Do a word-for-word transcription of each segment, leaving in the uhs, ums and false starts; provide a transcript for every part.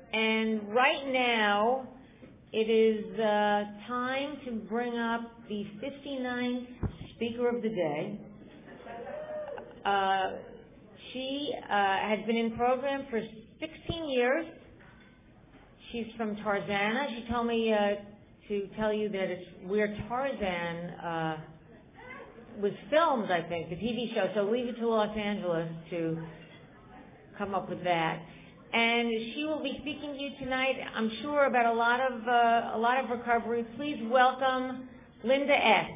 And right now, it is uh, time to bring up the fifty-ninth Speaker of the Day. Uh, she uh, has been in program for sixteen years. She's from Tarzana. She told me uh, to tell you that it's where Tarzan uh, was filmed, I think, the T V show. So leave it to Los Angeles to come up with that. And she will be speaking to you tonight, I'm sure, about a lot of uh, a lot of recovery. Please welcome Linda S.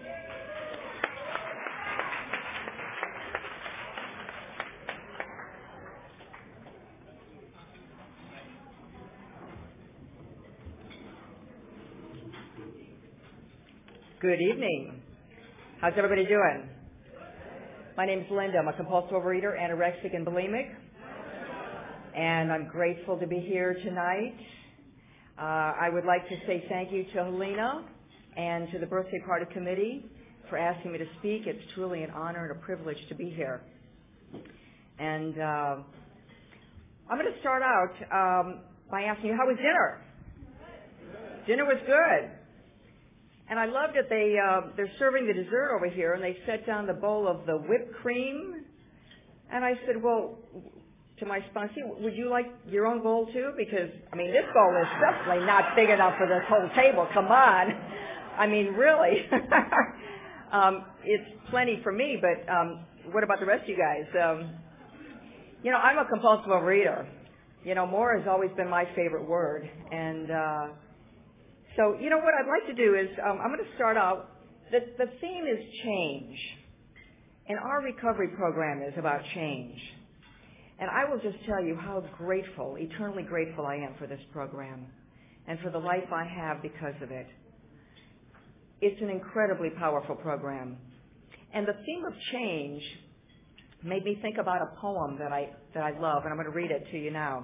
Good evening. How's everybody doing? My name's Linda. I'm a compulsive overeater, anorexic, and bulimic. And I'm grateful to be here tonight. Uh, I would like to say thank you to Helena and to the Birthday Party Committee for asking me to speak. It's truly an honor and a privilege to be here. And uh, I'm going to start out um, by asking you, how was dinner? Dinner was good. And I love that they, uh, they're serving the dessert over here, and they set down the bowl of the whipped cream. And I said, well, to my sponsee, would you like your own bowl too? Because, I mean, this bowl is definitely not big enough for this whole table. Come on. I mean, really. um, it's plenty for me, but um, what about the rest of you guys? Um, you know, I'm a compulsive overeater. You know, more has always been my favorite word. And uh, so, you know, what I'd like to do is um, I'm going to start out. The, the theme is change. And our recovery program is about change. And I will just tell you how grateful, eternally grateful I am for this program and for the life I have because of it. It's an incredibly powerful program. And the theme of change made me think about a poem that I, that I love, and I'm going to read it to you now.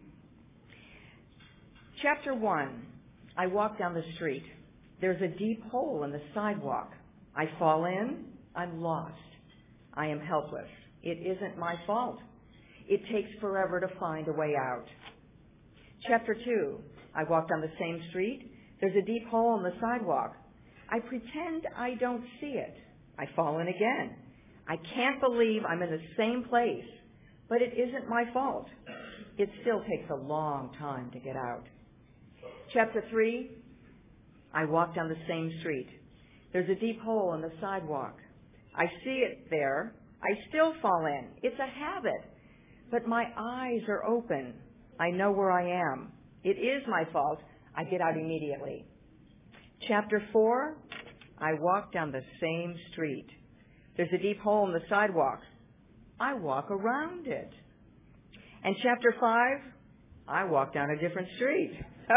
Chapter one, I walk down the street. There's a deep hole in the sidewalk. I fall in, I'm lost. I am helpless. It isn't my fault. It takes forever to find a way out. Chapter two, I walk down the same street. There's a deep hole in the sidewalk. I pretend I don't see it. I fall in again. I can't believe I'm in the same place, but it isn't my fault. It still takes a long time to get out. Chapter three, I walk down the same street. There's a deep hole in the sidewalk. I see it there. I still fall in. It's a habit. But my eyes are open. I know where I am. It is my fault. I get out immediately. Chapter four, I walk down the same street. There's a deep hole in the sidewalk. I walk around it. And chapter five, I walk down a different street.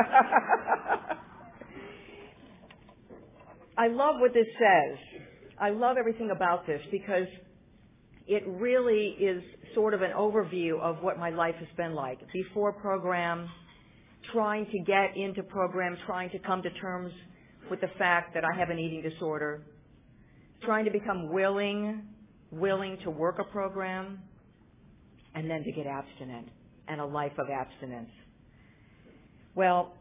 I love what this says. I love everything about this because it really is sort of an overview of what my life has been like. Before program, trying to get into program, trying to come to terms with the fact that I have an eating disorder, trying to become willing, willing to work a program, and then to get abstinent and a life of abstinence. Well,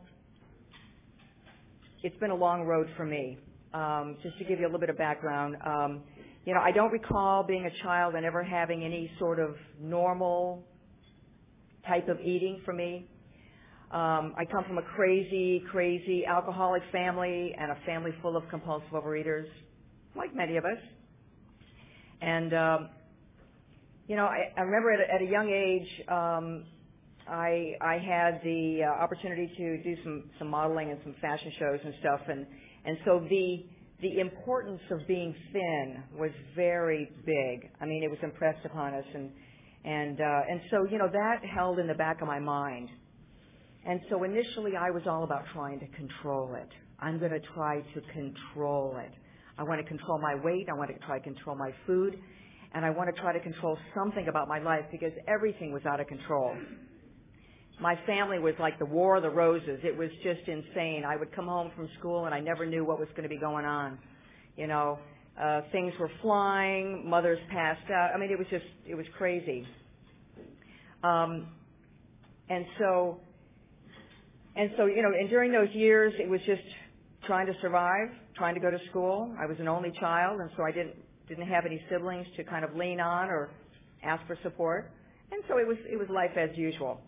it's been a long road for me. Um, just to give you a little bit of background, um, you know, I don't recall being a child and ever having any sort of normal type of eating for me. Um, I come from a crazy, crazy alcoholic family and a family full of compulsive overeaters, like many of us. And, um, you know, I, I remember at a, at a young age, um, I, I had the uh, opportunity to do some, some modeling and some fashion shows and stuff. And, and so the the importance of being thin was very big. I mean, it was impressed upon us, and and uh, and so you know that held in the back of my mind. And so initially, I was all about trying to control it. I'm going to try to control it. I want to control my weight. I want to try to control my food, and I want to try to control something about my life because everything was out of control. My family was like the War of the Roses. It was just insane. I would come home from school and I never knew what was going to be going on. You know, uh, things were flying, mothers passed out. I mean, it was just, it was crazy. Um, and so and so, you know, and during those years, it was just trying to survive, trying to go to school. I was an only child, and so I didn't didn't have any siblings to kind of lean on or ask for support. And so it was it was life as usual.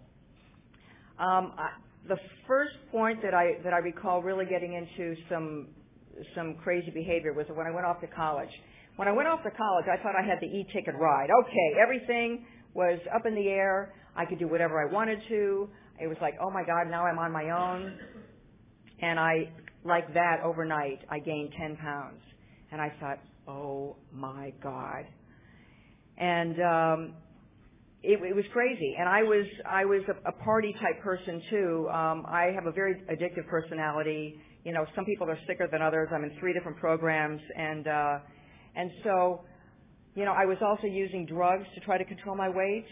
Um, I, the first point that I that I recall really getting into some some crazy behavior was when I went off to college. When I went off to college, I thought I had the e-ticket ride. Okay, everything was up in the air. I could do whatever I wanted to. It was like, oh my God, now I'm on my own. And I, like that, overnight, I gained ten pounds. And I thought, oh my God. And um, it, it was crazy. And I was I was a, a party type person too. Um, I have a very addictive personality. You know, some people are sicker than others. I'm in three different programs, and uh, and so, you know, I was also using drugs to try to control my weight.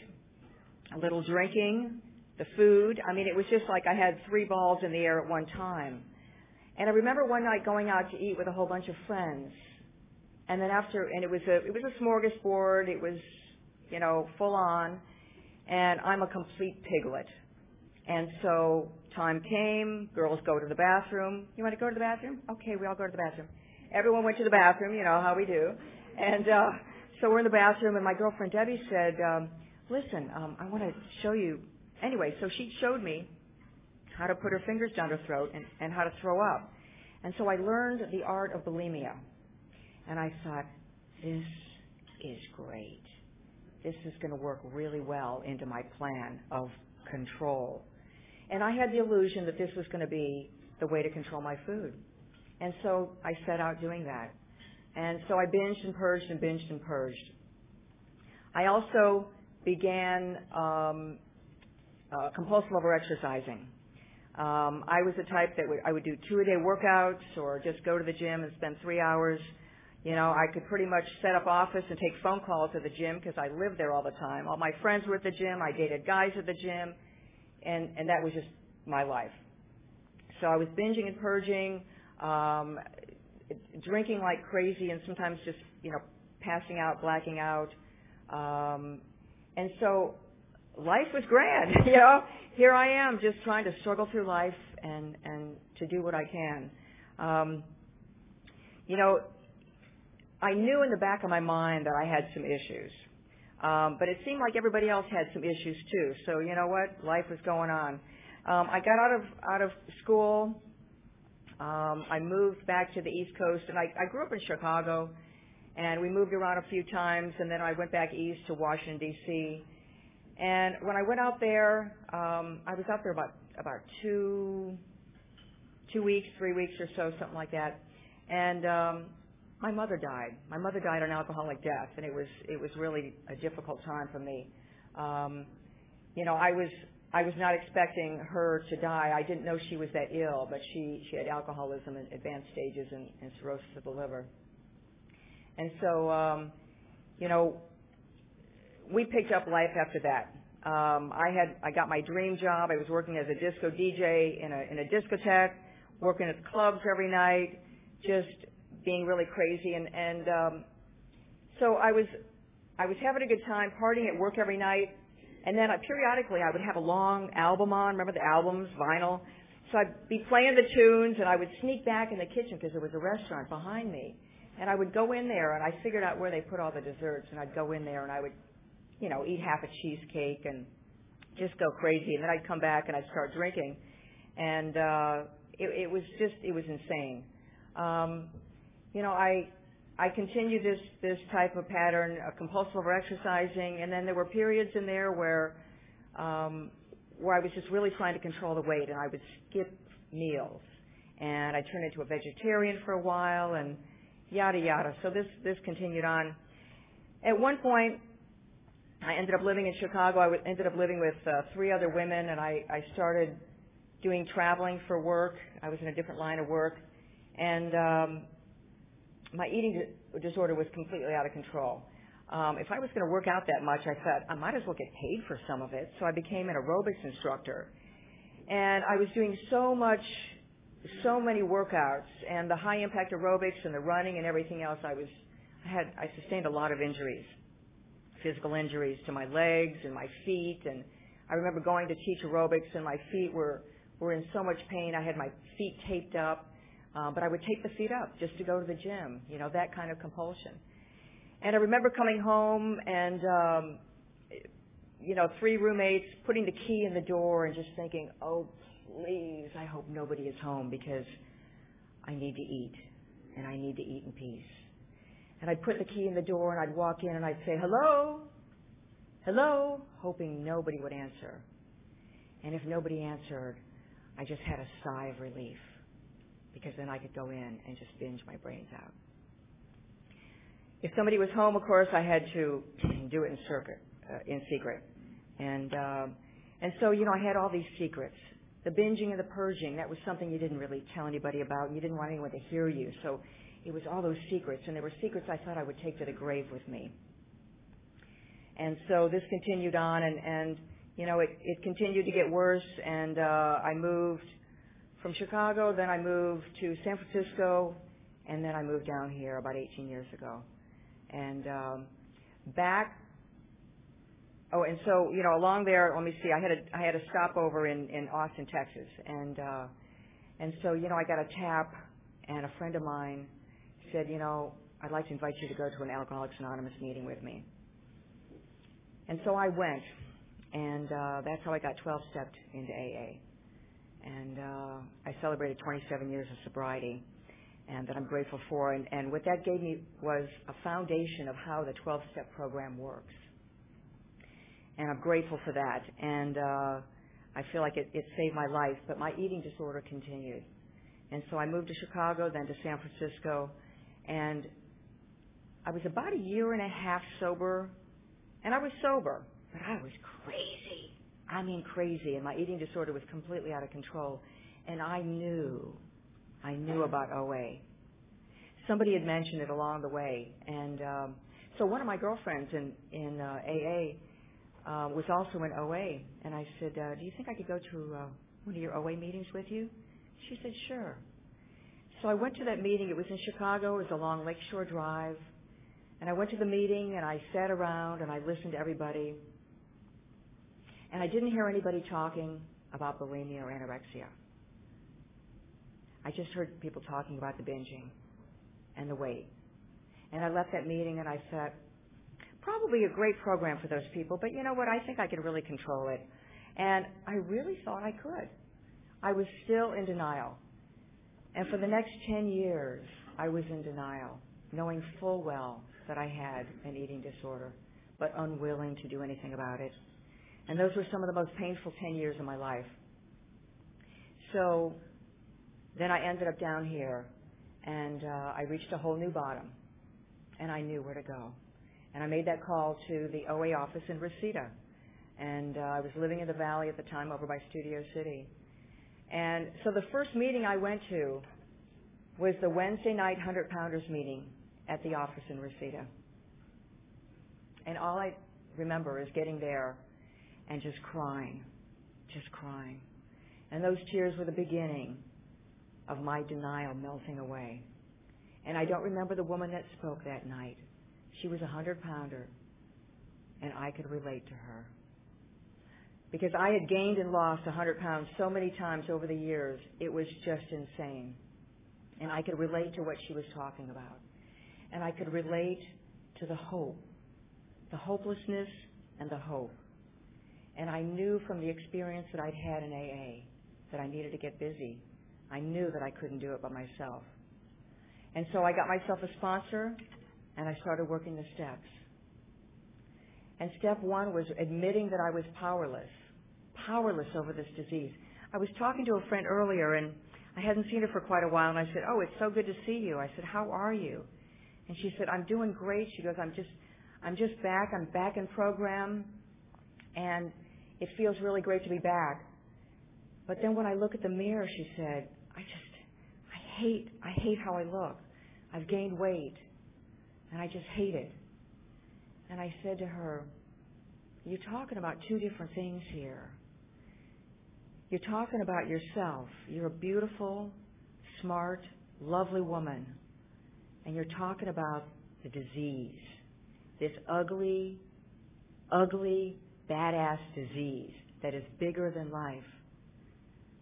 A little drinking, the food. I mean, it was just like I had three balls in the air at one time. And I remember one night going out to eat with a whole bunch of friends. And then after, and it was a, it was a smorgasbord. It was, you know, full on. And I'm a complete piglet. And so time came, girls go to the bathroom. You want to go to the bathroom? Okay, we all go to the bathroom. Everyone went to the bathroom, you know how we do. And uh, so we're in the bathroom, and my girlfriend Debbie said, um, listen, um, I want to show you. Anyway, so she showed me how to put her fingers down her throat and, and how to throw up. And so I learned the art of bulimia. And I thought, this is great. This is going to work really well into my plan of control. And I had the illusion that this was going to be the way to control my food. And so I set out doing that. And so I binged and purged and binged and purged. I also began um, uh, compulsive over-exercising. Um, I was the type that would, I would do two-a-day workouts or just go to the gym and spend three hours. You know, I could pretty much set up office and take phone calls at the gym because I lived there all the time. All my friends were at the gym. I dated guys at the gym. And, and that was just my life. So I was binging and purging, um, drinking like crazy, and sometimes just, you know, passing out, blacking out. Um, and so life was grand, you know. Here I am just trying to struggle through life and, and to do what I can. Um, you know, I knew in the back of my mind that I had some issues. Um, but it seemed like everybody else had some issues too. So you know what? Life was going on. Um, I got out of out of school. Um, I moved back to the East Coast, and I, I grew up in Chicago, and we moved around a few times, and then I went back east to Washington D C And when I went out there, um, I was out there about about two two weeks, three weeks or so, something like that, and um, my mother died. My mother died an alcoholic death, and it was it was really a difficult time for me. Um, you know, I was I was not expecting her to die. I didn't know she was that ill, but she she had alcoholism in advanced stages and, and cirrhosis of the liver. And so, um, you know, we picked up life after that. Um, I had I got my dream job. I was working as a disco D J in a in a discotheque, working at clubs every night, just being really crazy, and and um, so I was I was having a good time, partying at work every night, and then I, periodically I would have a long album on. Remember the albums, vinyl? So I'd be playing the tunes, and I would sneak back in the kitchen because there was a restaurant behind me, and I would go in there, and I figured out where they put all the desserts, and I'd go in there, and I would, you know, eat half a cheesecake and just go crazy, and then I'd come back and I'd start drinking, and uh, it, it was just it was insane. Um, You know, I I continued this this type of pattern of compulsive over-exercising, and then there were periods in there where um, where I was just really trying to control the weight, and I would skip meals, and I turned into a vegetarian for a while, and yada yada. So this this continued on. At one point, I ended up living in Chicago. I w- ended up living with uh, three other women, and I I started doing traveling for work. I was in a different line of work, and um, my eating disorder was completely out of control. Um, if I was going to work out that much, I thought I might as well get paid for some of it. So I became an aerobics instructor, and I was doing so much, so many workouts, and the high impact aerobics and the running and everything else. I was, I had, I sustained a lot of injuries, physical injuries to my legs and my feet, and I remember going to teach aerobics, and my feet were were in so much pain. I had my feet taped up, uh, but I would tape the feet up just to go to the gym, you know, that kind of compulsion. And I remember coming home and, um, you know, three roommates putting the key in the door and just thinking, oh, please, I hope nobody is home because I need to eat, and I need to eat in peace. And I'd put the key in the door, and I'd walk in, and I'd say, hello, hello, hoping nobody would answer. And if nobody answered, I just had a sigh of relief, because then I could go in and just binge my brains out. If somebody was home, of course, I had to do it in circuit, uh, in secret. And um, and so, you know, I had all these secrets. The binging and the purging, that was something you didn't really tell anybody about, and you didn't want anyone to hear you. So it was all those secrets, and there were secrets I thought I would take to the grave with me. And so this continued on, and, and you know, it, it continued to get worse, and uh, I moved from Chicago, then I moved to San Francisco, and then I moved down here about eighteen years ago. And um, back, oh, and so, you know, along there, let me see, I had a, I had a stopover in, in Austin, Texas, and uh, and so, you know, I got a tap, and a friend of mine said, you know, I'd like to invite you to go to an Alcoholics Anonymous meeting with me. And so I went, and uh, that's how I got twelve-stepped into A A. And uh, I celebrated twenty-seven years of sobriety, and that I'm grateful for. And, and what that gave me was a foundation of how the twelve-step program works. And I'm grateful for that. And uh, I feel like it, it saved my life, but my eating disorder continued. And so I moved to Chicago, then to San Francisco, and I was about a year and a half sober, and I was sober, but I was crazy. I mean crazy, and my eating disorder was completely out of control. And I knew, I knew about O A. Somebody had mentioned it along the way, and um, so one of my girlfriends in, in uh, A A uh, was also in O A, and I said, uh, do you think I could go to uh, one of your O A meetings with you? She said, sure. So I went to that meeting. It was in Chicago. It was along Lakeshore Drive. And I went to the meeting, and I sat around, and I listened to everybody. And I didn't hear anybody talking about bulimia or anorexia. I just heard people talking about the binging and the weight. And I left that meeting, and I thought, probably a great program for those people, but you know what? I think I can really control it. And I really thought I could. I was still in denial. And for the next ten years, I was in denial, knowing full well that I had an eating disorder, but unwilling to do anything about it. And those were some of the most painful ten years of my life. So then I ended up down here, and uh, I reached a whole new bottom, and I knew where to go. And I made that call to the O A office in Reseda. And uh, I was living in the Valley at the time over by Studio City. And so the first meeting I went to was the Wednesday night hundred pounders meeting at the office in Reseda. And all I remember is getting there and just crying, just crying. And those tears were the beginning of my denial melting away. And I don't remember the woman that spoke that night. She was a hundred pounder, and I could relate to her. Because I had gained and lost one hundred pounds so many times over the years, it was just insane. And I could relate to what she was talking about. And I could relate to the hope, the hopelessness and the hope. And I knew from the experience that I'd had in A A that I needed to get busy. I knew that I couldn't do it by myself. And so I got myself a sponsor, and I started working the steps. And step one was admitting that I was powerless, powerless over this disease. I was talking to a friend earlier, and I hadn't seen her for quite a while, and I said, oh, it's so good to see you. I said, how are you? And she said, I'm doing great. She goes, I'm just, I'm just back. I'm back in program, and it feels really great to be back. But then when I look at the mirror, she said, I just, I hate, I hate how I look. I've gained weight, and I just hate it. And I said to her, you're talking about two different things here. You're talking about yourself. You're a beautiful, smart, lovely woman. And you're talking about the disease, this ugly, ugly, badass disease that is bigger than life.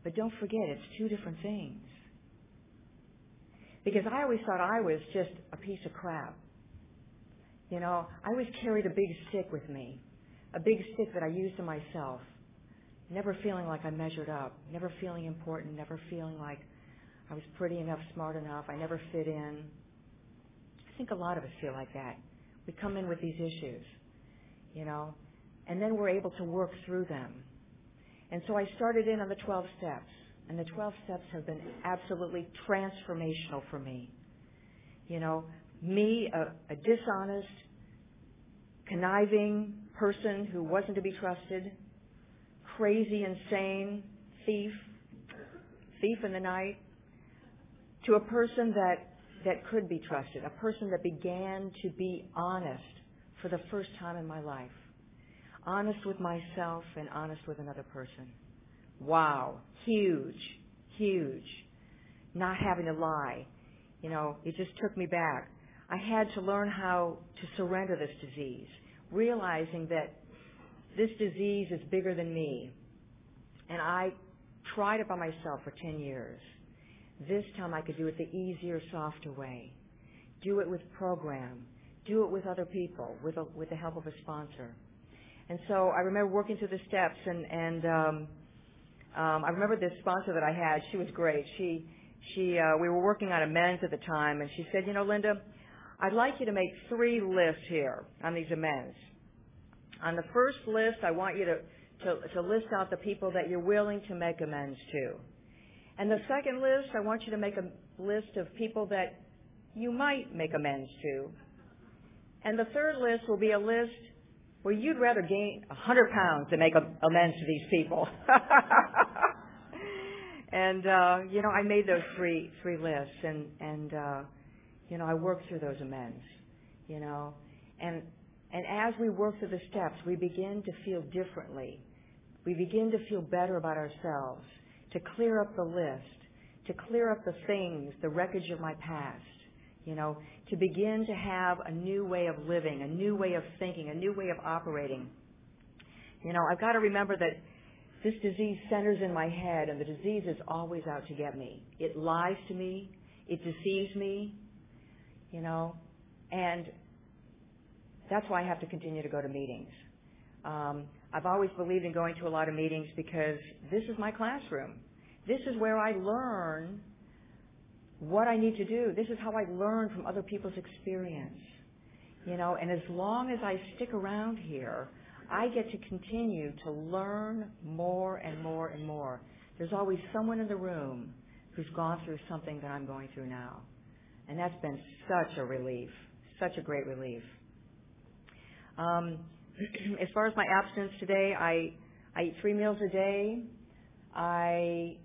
But don't forget, it's two different things. Because I always thought I was just a piece of crap. You know, I always carried a big stick with me, a big stick that I used to myself, never feeling like I measured up, never feeling important, never feeling like I was pretty enough, smart enough, I never fit in. I think a lot of us feel like that. We come in with these issues, you know, and then we're able to work through them. And so I started in on the twelve steps, and the twelve steps have been absolutely transformational for me. You know, me, a, a dishonest, conniving person who wasn't to be trusted, crazy, insane thief, thief in the night, to a person that, that could be trusted, a person that began to be honest for the first time in my life. Honest with myself and honest with another person. Wow. Huge. Huge. Not having to lie. You know, it just took me back. I had to learn how to surrender this disease, realizing that this disease is bigger than me. And I tried it by myself for ten years. This time I could do it the easier, softer way. Do it with program. Do it with other people, with, a, with the help of a sponsor. And so I remember working through the steps, and, and um, um, I remember this sponsor that I had. She was great. She, she, uh, we were working on amends at the time, and she said, you know, Linda, I'd like you to make three lists here on these amends. On the first list, I want you to, to, to list out the people that you're willing to make amends to. And the second list, I want you to make a list of people that you might make amends to. And the third list will be a list where you'd rather gain one hundred pounds than make amends to these people. And, uh, you know, I made those three three lists, and, and uh, you know, I worked through those amends, you know. And, and as we work through the steps, we begin to feel differently. We begin to feel better about ourselves, to clear up the list, to clear up the things, the wreckage of my past, you know, to begin to have a new way of living, a new way of thinking, a new way of operating. You know, I've got to remember that this disease centers in my head, and the disease is always out to get me. It lies to me. It deceives me, you know, and that's why I have to continue to go to meetings. Um, I've always believed in going to a lot of meetings because this is my classroom. This is where I learn what I need to do. This is how I learn from other people's experience. You know, and as long as I stick around here, I get to continue to learn more and more and more. There's always someone in the room who's gone through something that I'm going through now. And that's been such a relief, such a great relief. Um, as far as my abstinence today, I, I eat three meals a day. I,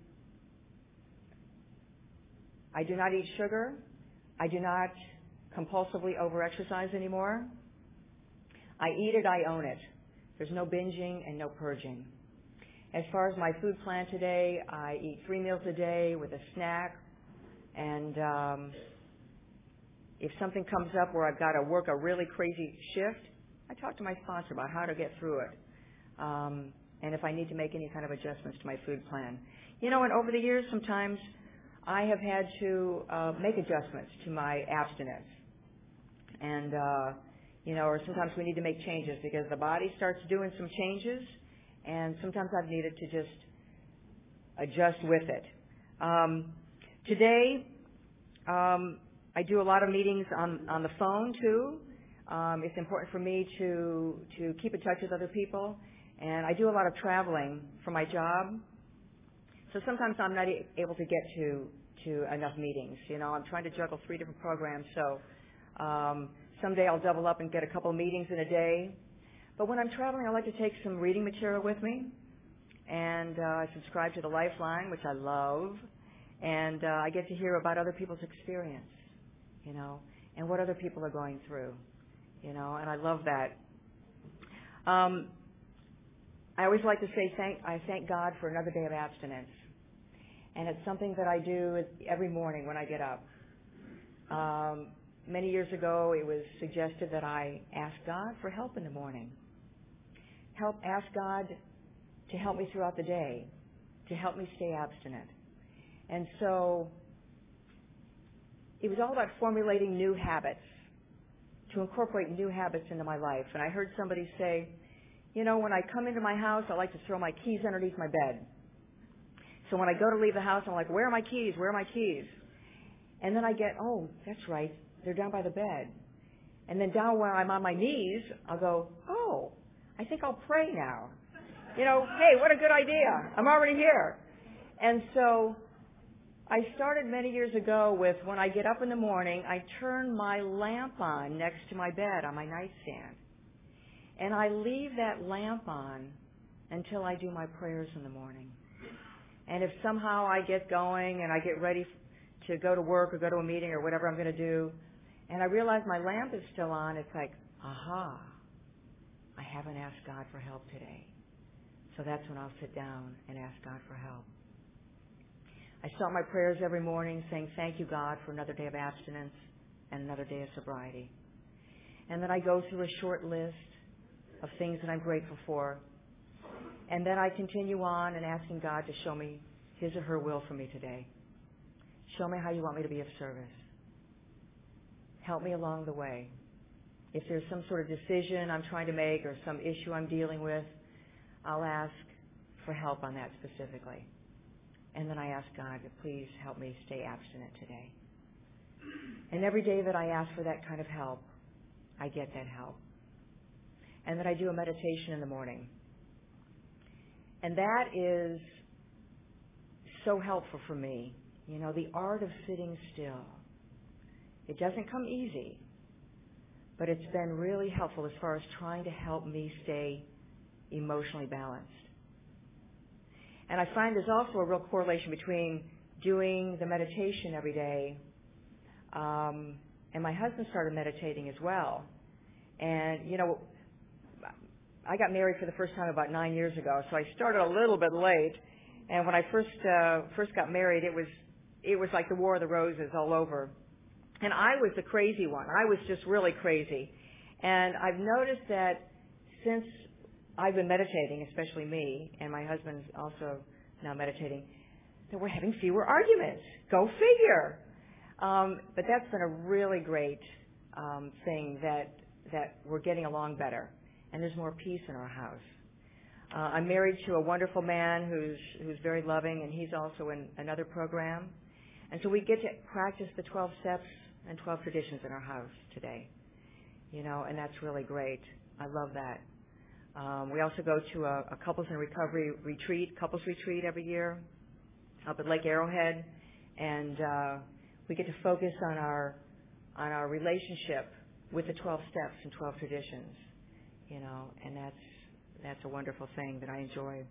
I do not eat sugar. I do not compulsively over-exercise anymore. I eat it, I own it. There's no binging and no purging. As far as my food plan today, I eat three meals a day with a snack. And um, if something comes up where I've got to work a really crazy shift, I talk to my sponsor about how to get through it. Um, and if I need to make any kind of adjustments to my food plan. You know, and over the years, sometimes I have had to uh, make adjustments to my abstinence. And, uh, you know, or sometimes we need to make changes because the body starts doing some changes, and sometimes I've needed to just adjust with it. Um, today, um, I do a lot of meetings on, on the phone, too. Um, it's important for me to, to keep in touch with other people, and I do a lot of traveling for my job. So sometimes I'm not able to get to, to enough meetings. You know, I'm trying to juggle three different programs, so um, someday I'll double up and get a couple of meetings in a day. But when I'm traveling, I like to take some reading material with me, and uh, I subscribe to the Lifeline, which I love, and uh, I get to hear about other people's experience, you know, and what other people are going through, you know, and I love that. Um, I always like to say thank, I thank God for another day of abstinence. And it's something that I do every morning when I get up. Um, many years ago, it was suggested that I ask God for help in the morning. Help, ask God to help me throughout the day. to help me stay abstinent. And so it was all about formulating new habits, to incorporate new habits into my life. And I heard somebody say, you know, when I come into my house, I like to throw my keys underneath my bed. So when I go to leave the house, I'm like, where are my keys? Where are my keys? And then I get, oh, that's right, they're down by the bed. And then down when I'm on my knees, I'll go, oh, I think I'll pray now. You know, hey, what a good idea. I'm already here. And so I started many years ago with when I get up in the morning, I turn my lamp on next to my bed on my nightstand. And I leave that lamp on until I do my prayers in the morning. And if somehow I get going and I get ready to go to work or go to a meeting or whatever I'm going to do, and I realize my lamp is still on, it's like, aha, I haven't asked God for help today. So that's when I'll sit down and ask God for help. I start my prayers every morning saying, thank you, God, for another day of abstinence and another day of sobriety. And then I go through a short list of things that I'm grateful for. And then I continue on and asking God to show me His or her will for me today. Show me how you want me to be of service. Help me along the way. If there's some sort of decision I'm trying to make or some issue I'm dealing with, I'll ask for help on that specifically. And then I ask God to please help me stay abstinent today. And every day that I ask for that kind of help, I get that help. And then I do a meditation in the morning. And that is so helpful for me. You know, the art of sitting still. It doesn't come easy, but it's been really helpful as far as trying to help me stay emotionally balanced. And I find there's also a real correlation between doing the meditation every day, um, and my husband started meditating as well. And, you know, I got married for the first time about nine years ago, so I started a little bit late. And when I first uh, first got married, it was it was like the War of the Roses all over. And I was the crazy one. I was just really crazy. And I've noticed that since I've been meditating, especially me, and my husband's also now meditating, that we're having fewer arguments. Go figure. Um, but that's been a really great um, thing that that we're getting along better, and there's more peace in our house. Uh, I'm married to a wonderful man who's who's very loving, and he's also in another program. And so we get to practice the twelve steps and twelve traditions in our house today. You know, and that's really great. I love that. Um, we also go to a, a couples in recovery retreat, couples retreat every year up at Lake Arrowhead, and uh, we get to focus on our on our relationship with the twelve steps and twelve traditions. You know, and that's that's a wonderful thing that I enjoy.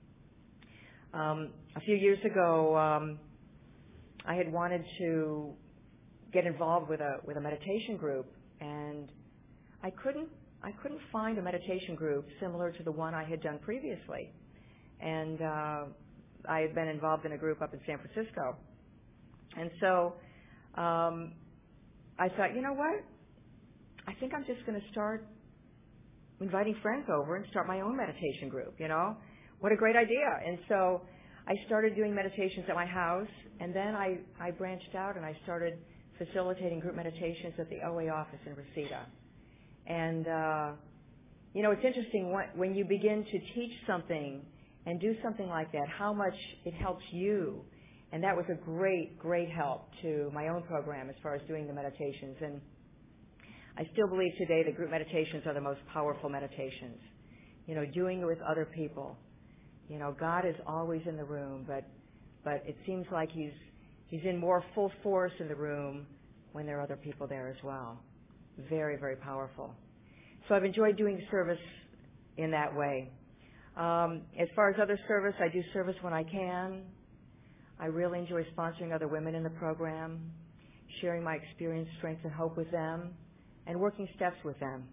Um, a few years ago, um, I had wanted to get involved with a with a meditation group, and I couldn't I couldn't find a meditation group similar to the one I had done previously. And uh, I had been involved in a group up in San Francisco. And so um, I thought, you know what? I think I'm just going to start inviting friends over and start my own meditation group, you know? What a great idea. And so I started doing meditations at my house, and then I, I branched out and I started facilitating group meditations at the O A office in Reseda. And, uh, you know, it's interesting when, when you begin to teach something and do something like that, how much it helps you. And that was a great, great help to my own program as far as doing the meditations. And I still believe today that group meditations are the most powerful meditations. You know, doing it with other people. You know, God is always in the room, but but it seems like he's he's in more full force in the room when there are other people there as well. Very, very powerful. So I've enjoyed doing service in that way. Um, as far as other service, I do service when I can. I really enjoy sponsoring other women in the program, sharing my experience, strength, and hope with them, and working steps with them.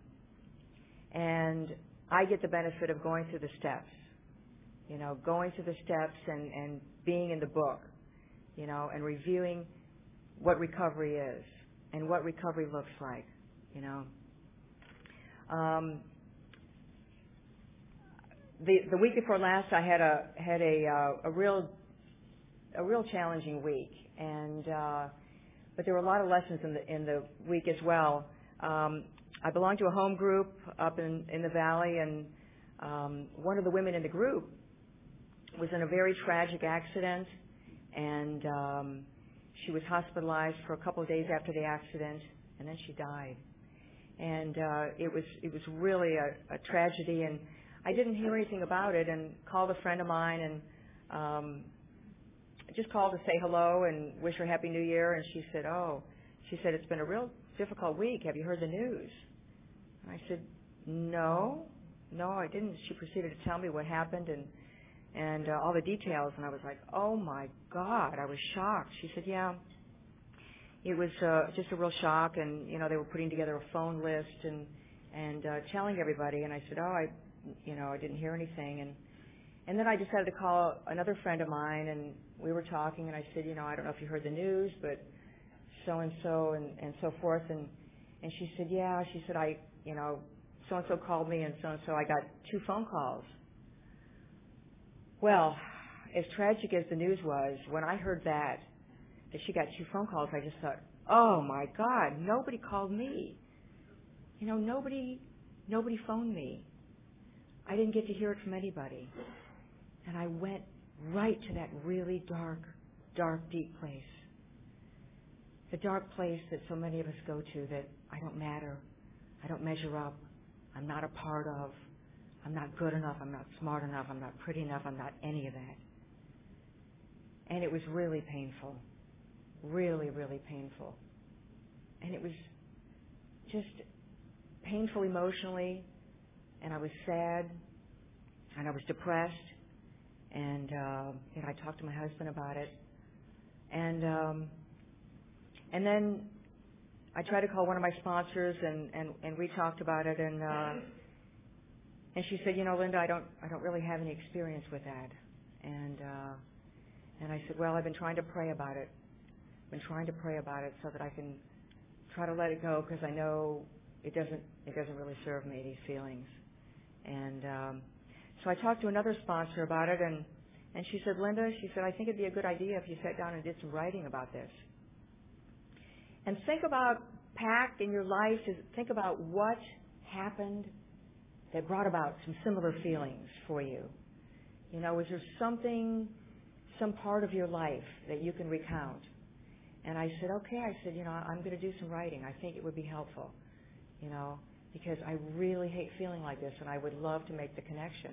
And I get the benefit of going through the steps, you know, going through the steps and, and being in the book, you know, and reviewing what recovery is and what recovery looks like, you know. Um, the the week before last, I had a had a uh, a real a real challenging week, and uh, but there were a lot of lessons in the in the week as well. Um, I belong to a home group up in in the valley, and um, one of the women in the group was in a very tragic accident, and um, she was hospitalized for a couple of days after the accident, and then she died. And uh, it was it was really a, a tragedy, and I didn't hear anything about it, and called a friend of mine, and um, just called to say hello and wish her Happy New Year, and she said, oh, she said, it's been a real difficult week. Have you heard the news? And I said, no, no, I didn't. She proceeded to tell me what happened and and uh, all the details, and I was like, oh my God, I was shocked. She said, yeah, it was uh, just a real shock, and you know they were putting together a phone list and and uh, telling everybody, and I said, oh, I, you know, I didn't hear anything, and and then I decided to call another friend of mine, and we were talking, and I said, you know, I don't know if you heard the news, but so and so and and so forth, and and she said, yeah, she said, I, you know, so and so called me, and so and so I got two phone calls. Well, as tragic as the news was, when I heard that, that she got two phone calls, I just thought, oh my God, nobody called me. You know, nobody, nobody phoned me. I didn't get to hear it from anybody. And I went right to that really dark, dark, deep place. The dark place that so many of us go to, that I don't matter, I don't measure up, I'm not a part of, I'm not good enough, I'm not smart enough, I'm not pretty enough, I'm not any of that. And it was really painful. Really, really painful. And it was just painful emotionally, and I was sad, and I was depressed, and, uh, and I talked to my husband about it. And um, and then I tried to call one of my sponsors, and, and, and we talked about it, and uh, and she said, you know, Linda, I don't I don't really have any experience with that. And uh, and I said, well, I've been trying to pray about it. I've been trying to pray about it so that I can try to let it go, because I know it doesn't it doesn't really serve me, these feelings. And um, so I talked to another sponsor about it, and and she said, Linda, she said, I think it'd be a good idea if you sat down and did some writing about this. And think about, Pack, in your life, think about what happened that brought about some similar feelings for you. You know, is there something, some part of your life that you can recount? And I said, okay. I said, you know, I'm going to do some writing. I think it would be helpful, you know, because I really hate feeling like this, and I would love to make the connection.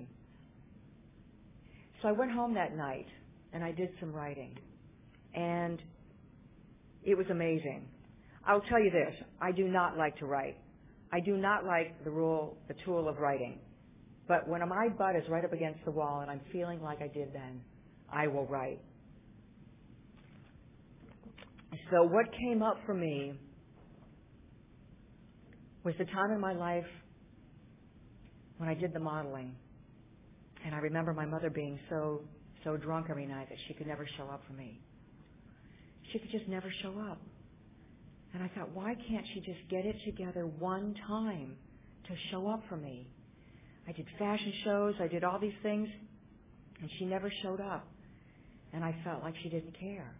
So I went home that night, and I did some writing. And it was amazing. I'll tell you this, I do not like to write. I do not like the rule, the tool of writing. But when my butt is right up against the wall and I'm feeling like I did then, I will write. So what came up for me was the time in my life when I did the modeling. And I remember my mother being so, so drunk every night that she could never show up for me. She could just never show up. And I thought, why can't she just get it together one time to show up for me? I did fashion shows, I did all these things, and she never showed up. And I felt like she didn't care.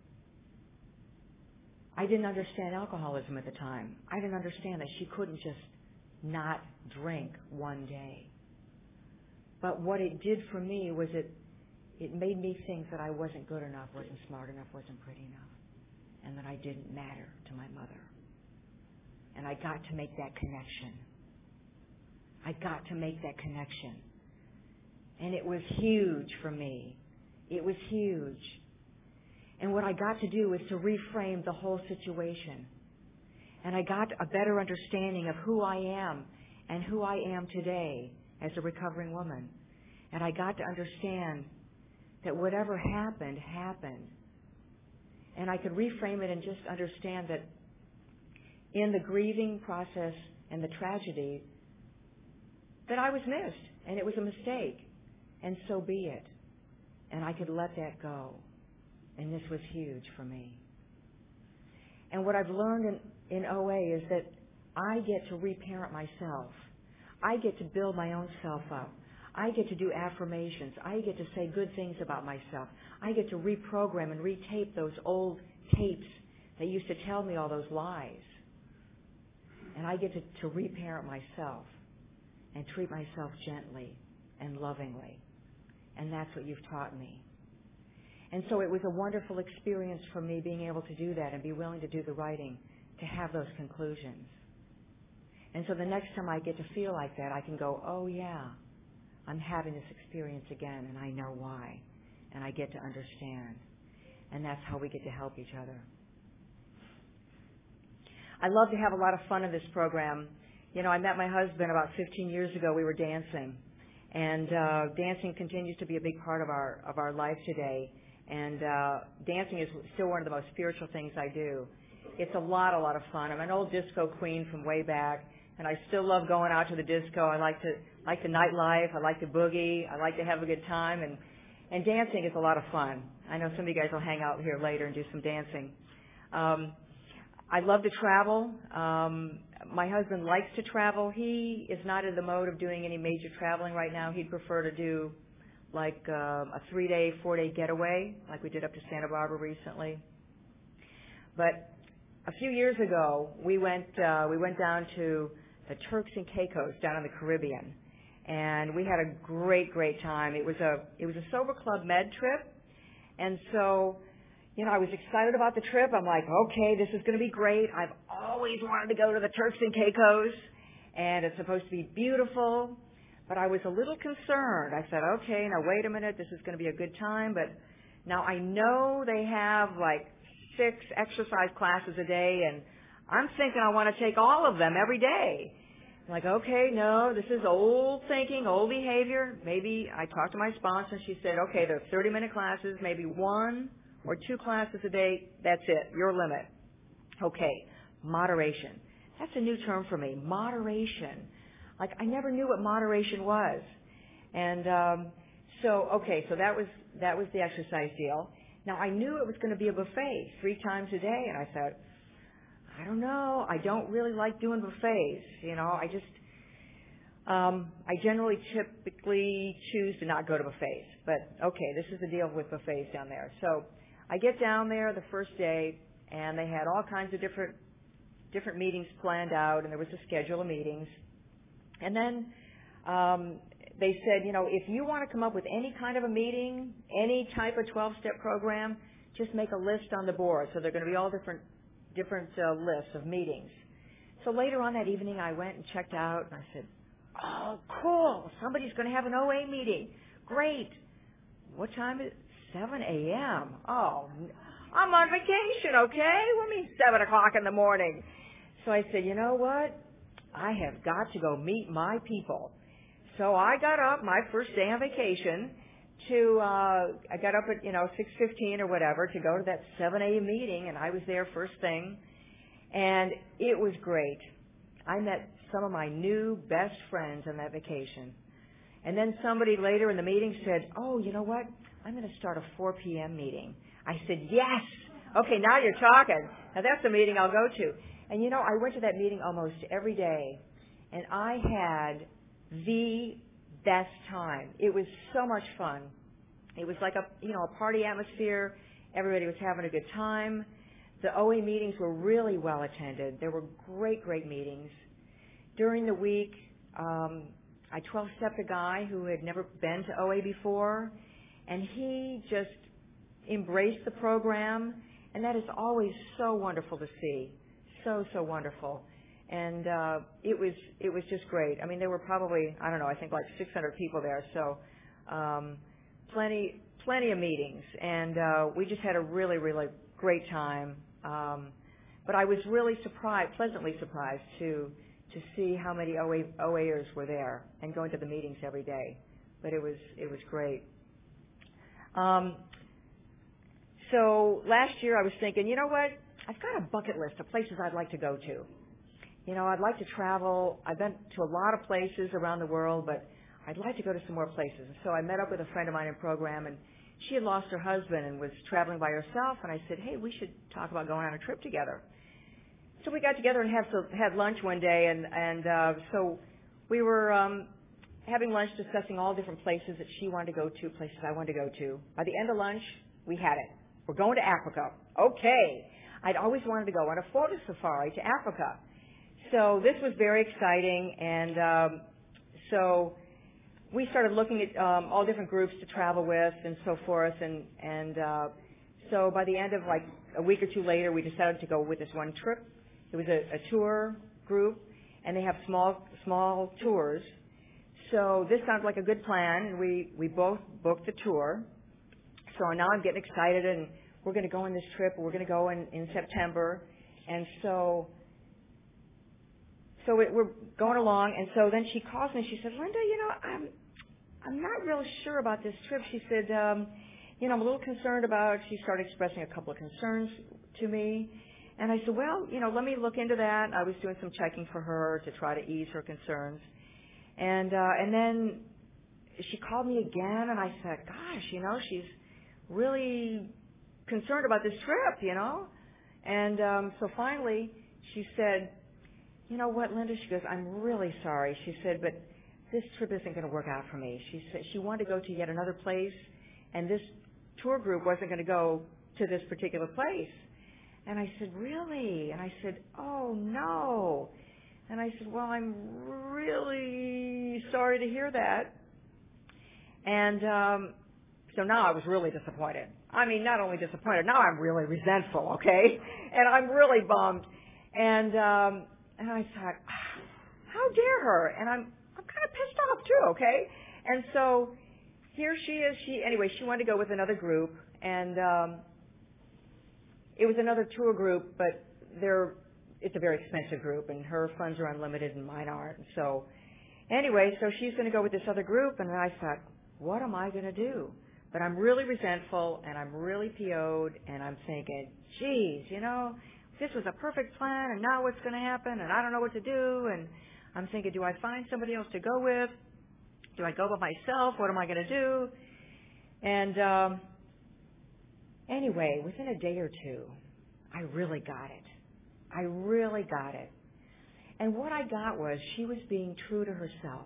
I didn't understand alcoholism at the time. I didn't understand that she couldn't just not drink one day. But what it did for me was it, it made me think that I wasn't good enough, wasn't smart enough, wasn't pretty enough, and that I didn't matter to my mother. And I got to make that connection. I got to make that connection. And it was huge for me. It was huge. And what I got to do was to reframe the whole situation. And I got a better understanding of who I am and who I am today as a recovering woman. And I got to understand that whatever happened, happened. And I could reframe it and just understand that in the grieving process and the tragedy, that I was missed, and it was a mistake, and so be it. And I could let that go. And this was huge for me. And what I've learned in, in O A is that I get to reparent myself. I get to build my own self up. I get to do affirmations. I get to say good things about myself. I get to reprogram and retape those old tapes that used to tell me all those lies. And I get to, to reparent myself and treat myself gently and lovingly. And that's what you've taught me. And so it was a wonderful experience for me being able to do that and be willing to do the writing, to have those conclusions. And so the next time I get to feel like that, I can go, oh yeah, I'm having this experience again, and I know why. And I get to understand. And that's how we get to help each other. I love to have a lot of fun in this program. You know, I met my husband about fifteen years ago. We were dancing. And uh, dancing continues to be a big part of our of our life today. And uh, dancing is still one of the most spiritual things I do. It's a lot, a lot of fun. I'm an old disco queen from way back, and I still love going out to the disco. I like to like the nightlife. I like to boogie. I like to have a good time, and and dancing is a lot of fun. I know some of you guys will hang out here later and do some dancing. Um, I love to travel. Um, my husband likes to travel. He is not in the mode of doing any major traveling right now. He'd prefer to do like uh, a three-day, four-day getaway, like we did up to Santa Barbara recently. But a few years ago, we went uh, we went down to the Turks and Caicos down in the Caribbean, and we had a great, great time. It was a it was a Sober Club Med trip, and so, you know, I was excited about the trip. I'm like, okay, this is going to be great. I've always wanted to go to the Turks and Caicos, and it's supposed to be beautiful. But I was a little concerned. I said, okay, now wait a minute. This is going to be a good time. But now I know they have like six exercise classes a day, and I'm thinking I want to take all of them every day. I'm like, okay, no, this is old thinking, old behavior. Maybe I talked to my sponsor, and she said, okay, there are thirty-minute classes, maybe one or two classes a day. That's it, your limit. Okay, moderation. That's a new term for me, moderation. Like, I never knew what moderation was. And um, so, okay, so that was that was the exercise deal. Now, I knew it was going to be a buffet three times a day, and I said, I don't know. I don't really like doing buffets. You know, I just, um, I generally typically choose to not go to buffets. But, okay, this is the deal with buffets down there. So I get down there the first day, and they had all kinds of different different meetings planned out, and there was a schedule of meetings. And then um, they said, you know, if you want to come up with any kind of a meeting, any type of twelve-step program, just make a list on the board. So they're going to be all different different uh, lists of meetings. So later on that evening, I went and checked out, and I said, oh, cool, somebody's going to have an O A meeting. Great. What time is it? seven a.m. Oh, I'm on vacation, okay? What do you mean seven o'clock in the morning? So I said, you know what? I have got to go meet my people. So I got up my first day on vacation to, uh, I got up at, you know, six fifteen or whatever to go to that seven a.m. meeting, and I was there first thing. And it was great. I met some of my new best friends on that vacation. And then somebody later in the meeting said, oh, you know what? I'm going to start a four p.m. meeting. I said, yes. Okay, now you're talking. Now that's the meeting I'll go to. And, you know, I went to that meeting almost every day, and I had the best time. It was so much fun. It was like a, you know, a party atmosphere. Everybody was having a good time. The O A meetings were really well attended. There were great, great meetings. During the week, um, I twelve-stepped a guy who had never been to O A before, and he just embraced the program, and that is always so wonderful to see. So, so wonderful. And uh, it was it was just great. I mean, there were probably, I don't know, I think like six hundred people there. So um, plenty plenty of meetings. And uh, we just had a really, really great time. Um, but I was really surprised, pleasantly surprised to to see how many O A, OAers were there and going to the meetings every day. But it was it was great. Um, so last year I was thinking, you know what? I've got a bucket list of places I'd like to go to. You know, I'd like to travel. I've been to a lot of places around the world, but I'd like to go to some more places. And so I met up with a friend of mine in program, and she had lost her husband and was traveling by herself. And I said, hey, we should talk about going on a trip together. So we got together and had, some, had lunch one day, and, and uh, so we were um, having lunch, discussing all different places that she wanted to go to, places I wanted to go to. By the end of lunch, we had it. We're going to Africa. Okay. I'd always wanted to go on a photo safari to Africa. So this was very exciting, and um, so we started looking at um, all different groups to travel with and so forth, and, and uh, so by the end of like a week or two later, we decided to go with this one trip. It was a, a tour group, and they have small small tours. So this sounded like a good plan, and we, we both booked the tour. So now I'm getting excited, and we're going to go on this trip. We're going to go in, in September. And so so it, we're going along, and so then she calls me. She said, Linda, you know, I'm I'm not real sure about this trip. She said, um, you know, I'm a little concerned about, she started expressing a couple of concerns to me. And I said, well, you know, let me look into that. I was doing some checking for her to try to ease her concerns. And uh, and then she called me again, and I said, gosh, you know, she's really concerned about this trip, you know. And um, so finally she said, you know what, Linda, she goes, I'm really sorry. She said, but this trip isn't going to work out for me. She said she wanted to go to yet another place, and this tour group wasn't going to go to this particular place. And I said, really? And I said, oh, no. And I said, well, I'm really sorry to hear that. And um, so now I was really disappointed. I mean, not only disappointed, now I'm really resentful, okay? And I'm really bummed. And um, and I thought, ah, how dare her? And I'm I'm kind of pissed off too, okay? And so here she is. She anyway, she wanted to go with another group, and um, it was another tour group, but they're it's a very expensive group, and her funds are unlimited and mine aren't. And so anyway, so she's going to go with this other group, and I thought, what am I going to do? But I'm really resentful, and I'm really P O'd, and I'm thinking, geez, you know, this was a perfect plan, and now what's going to happen, and I don't know what to do, and I'm thinking, do I find somebody else to go with? Do I go by myself? What am I going to do? And um, anyway, within a day or two, I really got it. I really got it. And what I got was she was being true to herself.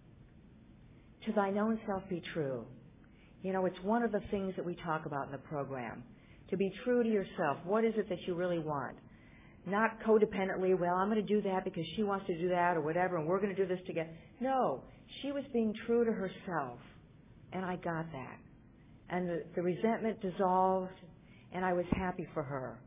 To thine own self be true. You know, it's one of the things that we talk about in the program. To be true to yourself. What is it that you really want? Not codependently, well, I'm going to do that because she wants to do that or whatever, and we're going to do this together. No, she was being true to herself, and I got that. And the, the resentment dissolved, and I was happy for her.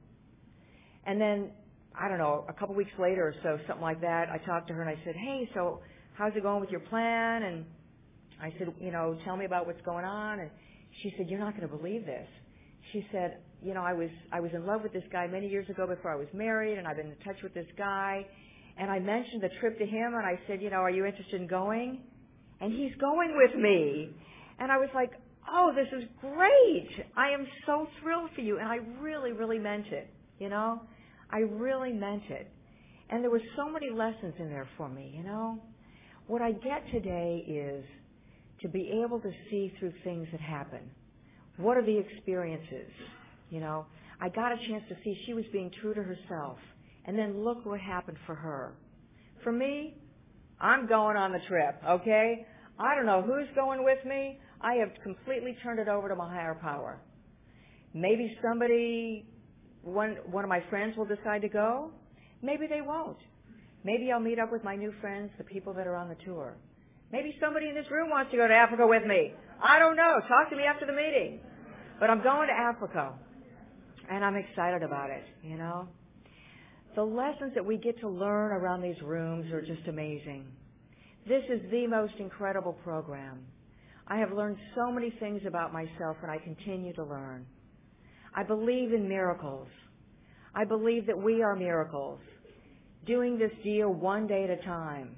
And then, I don't know, a couple weeks later or so, something like that, I talked to her and I said, hey, so how's it going with your plan? And I said, you know, tell me about what's going on. And she said, you're not going to believe this. She said, you know, I was I was in love with this guy many years ago before I was married, and I've been in touch with this guy. And I mentioned the trip to him, and I said, you know, are you interested in going? And he's going with me. And I was like, oh, this is great. I am so thrilled for you. And I really, really meant it, you know. I really meant it. And there were so many lessons in there for me, you know. What I get today is to be able to see through things that happen. What are the experiences? You know, I got a chance to see she was being true to herself. And then look what happened for her. For me, I'm going on the trip, okay? I don't know who's going with me. I have completely turned it over to my higher power. Maybe somebody, one, one of my friends will decide to go. Maybe they won't. Maybe I'll meet up with my new friends, the people that are on the tour. Maybe somebody in this room wants to go to Africa with me. I don't know. Talk to me after the meeting. But I'm going to Africa, and I'm excited about it, you know. The lessons that we get to learn around these rooms are just amazing. This is the most incredible program. I have learned so many things about myself, and I continue to learn. I believe in miracles. I believe that we are miracles, doing this deal one day at a time,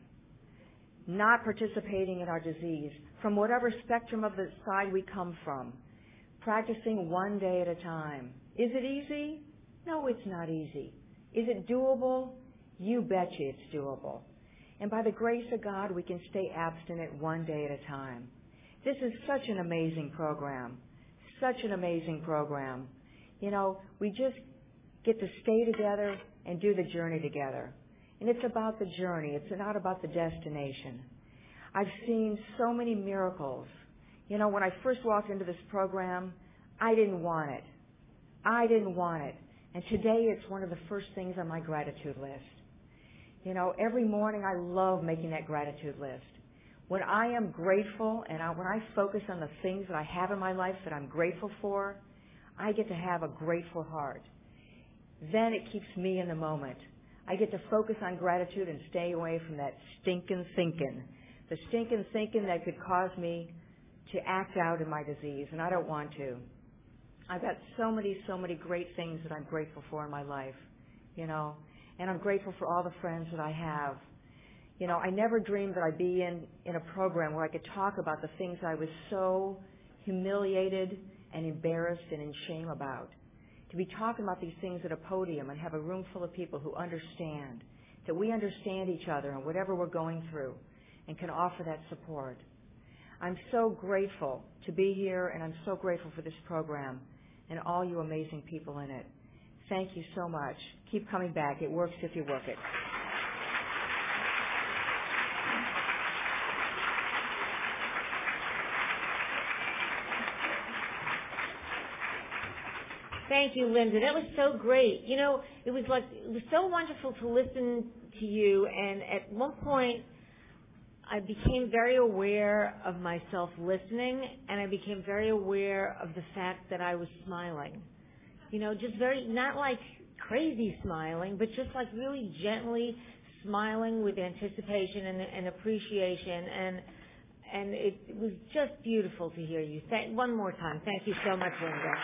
not participating in our disease, from whatever spectrum of the side we come from, practicing one day at a time. Is it easy? No, it's not easy. Is it doable? You betcha it's doable. And by the grace of God, we can stay abstinent one day at a time. This is such an amazing program, such an amazing program. You know, we just get to stay together and do the journey together. And it's about the journey. It's not about the destination. I've seen so many miracles. You know, when I first walked into this program, I didn't want it. I didn't want it. And today it's one of the first things on my gratitude list. You know, every morning I love making that gratitude list. When I am grateful and I, when I focus on the things that I have in my life that I'm grateful for, I get to have a grateful heart. Then it keeps me in the moment. I get to focus on gratitude and stay away from that stinking thinking. The stinking thinking that could cause me to act out in my disease, and I don't want to. I've got so many, so many great things that I'm grateful for in my life, you know, and I'm grateful for all the friends that I have. You know, I never dreamed that I'd be in, in a program where I could talk about the things I was so humiliated and embarrassed and in shame about. To be talking about these things at a podium and have a room full of people who understand, that we understand each other and whatever we're going through and can offer that support. I'm so grateful to be here, and I'm so grateful for this program and all you amazing people in it. Thank you so much. Keep coming back. It works if you work it. Thank you, Linda. That was so great. You know, it was like, it was so wonderful to listen to you, and at one point, I became very aware of myself listening, and I became very aware of the fact that I was smiling. You know, just very, not like crazy smiling, but just like really gently smiling with anticipation and, and appreciation, and and it, it was just beautiful to hear you. Thank, one more time, thank you so much, Linda.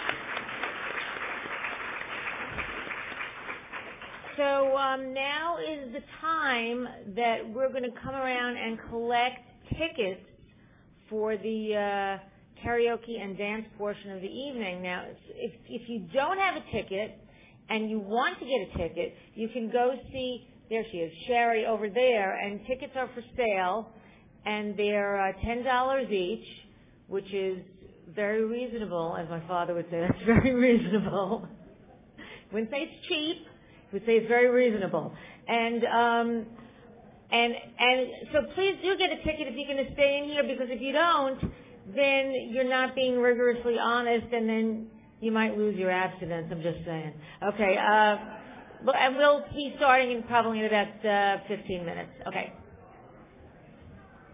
So um, now is the time that we're going to come around and collect tickets for the uh, karaoke and dance portion of the evening. Now, if, if you don't have a ticket and you want to get a ticket, you can go see, there she is, Sherry over there, and tickets are for sale, and they're uh, ten dollars each, which is very reasonable, as my father would say. That's very reasonable. Wouldn't say it's cheap. Would say it's very reasonable, and um, and and so please do get a ticket if you're going to stay in here, because if you don't, then you're not being rigorously honest, and then you might lose your abstinence. I'm just saying. Okay, uh, and we'll be starting in probably in about uh, fifteen minutes. Okay.